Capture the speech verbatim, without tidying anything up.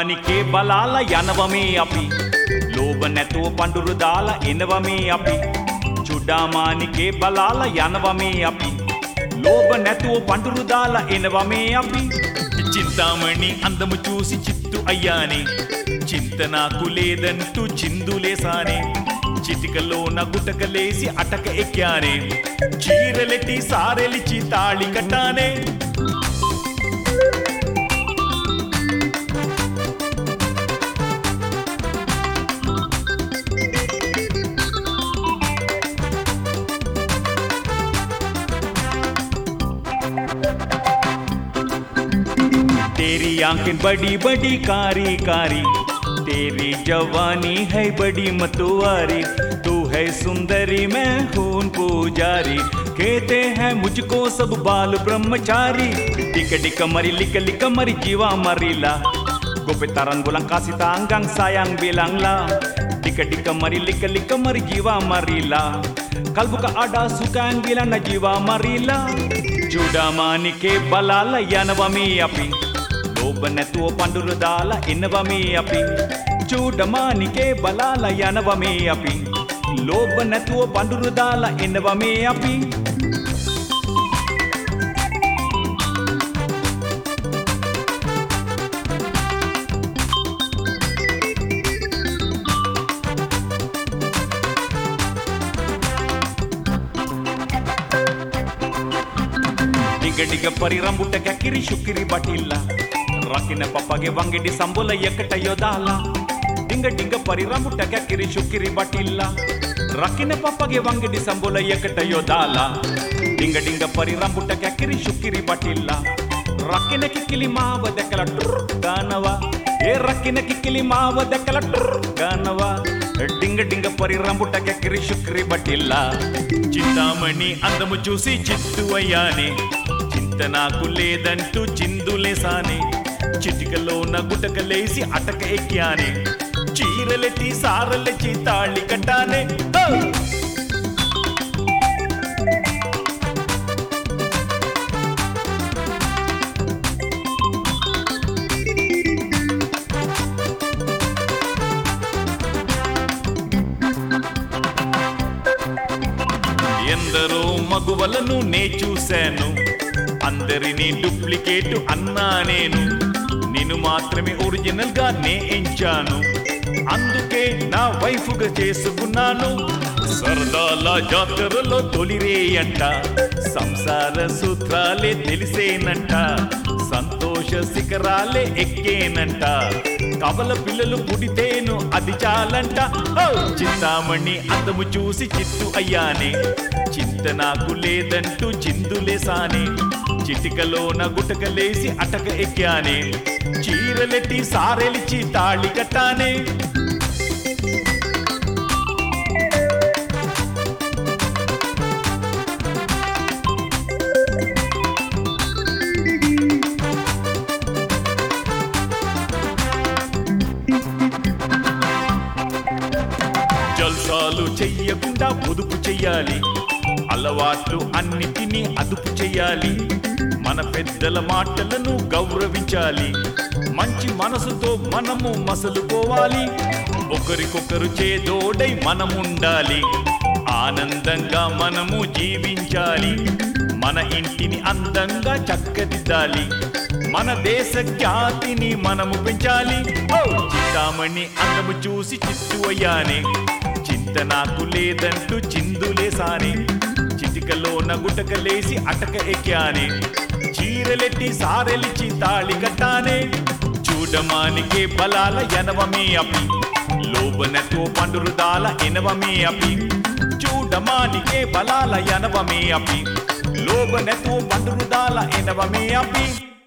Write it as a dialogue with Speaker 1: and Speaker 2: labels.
Speaker 1: චුඩමානිකේ බලාලා යනවමේ අපි ලෝභ නැතුව පඳුරු දාලා එනවමේ අපි චුඩමානිකේ බලාලා යනවමේ අපි లోబ నెతువ పండురు దాల ఎనవమే అపి చింతామణి అందము చూసి చిత్తు అయ్యానే చింత నాకు లేదంటూ చిందులేసానే చిటికలో నగుటకలేసి అటక ఎక్కానే చీరలెట్టి సారెలిచి తాళి కట్టానే तेरी आंखें बड़ी बड़ी कारी कारी तेरी जवानी है बड़ी मतवारी तू है सुंदरी मैं हूं पुजारी कहते हैं मुझको सब बाल ब्रह्मचारी टिक टिक मरी लिक लिक मरी जीवा मरीला Gope Tarang गुlang kasih tanggang sayang bilanglah टिक टिक मरी लिक लिक मरी जीवा मरीला kalbuka ada suka yang bilang na jiwa marila చూడమానికే బలాల యనవమే అపి లోబ నెతువ పండురు దాల ఎనవమే అపి చూడమానికే బలాల యనవమే అపి లోబ నెతువ పండురు దాల ఎనవమే అపి ಡಿಗ ಪರಿ ರಂಬುಟ ಕಕ್ಕಿರಿ ಶುಕ್ಕಿರಿ ಬಟಿಲ್ಲ ರಕ್ಕಿನ ಪಪ್ಪಗೆ ವಂಗಿಡಿ ಸಂಬುಲ ಎಕ್ಕಟ ಯೋದಾಲ ಡಿಂಗ ಡಿಂಗ ಪರಿ ರಂಬುಟ ಕಕ್ಕಿರಿ ಶುಕ್ಕಿರಿ ಬಟಿಲ್ಲ ರಕ್ಕಿನ ಪಪ್ಪಗೆ ವಂಗಿಡಿ ಸಂಬುಲ ಎಕ್ಕಟ ಯೋದಾಲ ಡಿಂಗ ಡಿಂಗ ಪರಿ ರಂಬುಟ ಕಕ್ಕಿರಿ ಶುಕ್ಕಿರಿ ಬಟಿಲ್ಲ ರಕ್ಕಿನ ಕಿಕ್ಕಿಲಿ ಮಾವ ದೆಕ್ಕಲ ಟುರ್ ಗಾನವ ఏ రక్కిన కిక్కిలి మావ దెక్కల టుర్ గానవ డింగ డింగ పరి రంబుట కక్కిరి శుక్రి బటిల్ల చింతామణి అందము చూసి చిత్తు అయ్యానే చింత నాకు లేదంటూ చిందులేసానే చిటికలో నగుటకలేసి అటక ఎక్కానే చీరలెట్టి సారలెచ్చి తాళి కట్టానే ఎందరో మగువలను నే చూశాను అందరినీ డూప్లికేట్ అన్నా నేను నిన్ను మాత్రమే ఒరిజినల్ గా నే ఎంచాను అందుకే నా వైఫ్ గా చేసుకున్నాను సరదాల జాతరలో తొలిరే అంట సంసార సూత్రాలే తెలిసేనంట సంతోష శిఖరాలే ఎక్కేనంట కవల పిల్లలు పుడితేను అది చాలంట చింతామణి అందము చూసి చిత్తు అయ్యానే చింత నాకు లేదంటూ చిందులేసానే చిటికలో నగుటకలేసి అటక ఎక్కానే చీరలెట్టి సారెలిచి తాళి కట్టానే జల్సాలు చెయ్యకుండా పొదుపు చెయ్యాలి అలవాట్లు అన్నిటినీ అదుపు చెయ్యాలి మన పెద్దల మాటలను గౌరవించాలి మంచి మనసుతో మనము మసలుకోవాలి ఒకరికొకరు చేదోడై మనముండాలి ఆనందంగా మనము జీవించాలి మన ఇంటిని అందంగా చక్కదిద్దాలి మన దేశ ఖ్యాతిని మనము పెంచాలి చింతామణి అందము చూసి చిత్తు అయ్యానే చింత నాకు లేదంటూ చిందులేసానే చిటికలో నగుటకలేసి అటక ఎక్కానే చీరలెట్టి సారెలిచి తాళి కట్టానే చూడమానికే బలాల యనవమే అపి లోబ నెతువ పండురు దాల ఎనవమే అపి చూడమానికే బలాల యనవమే అపి లోబ నెతువ పండురు దాల ఎనవమే అపి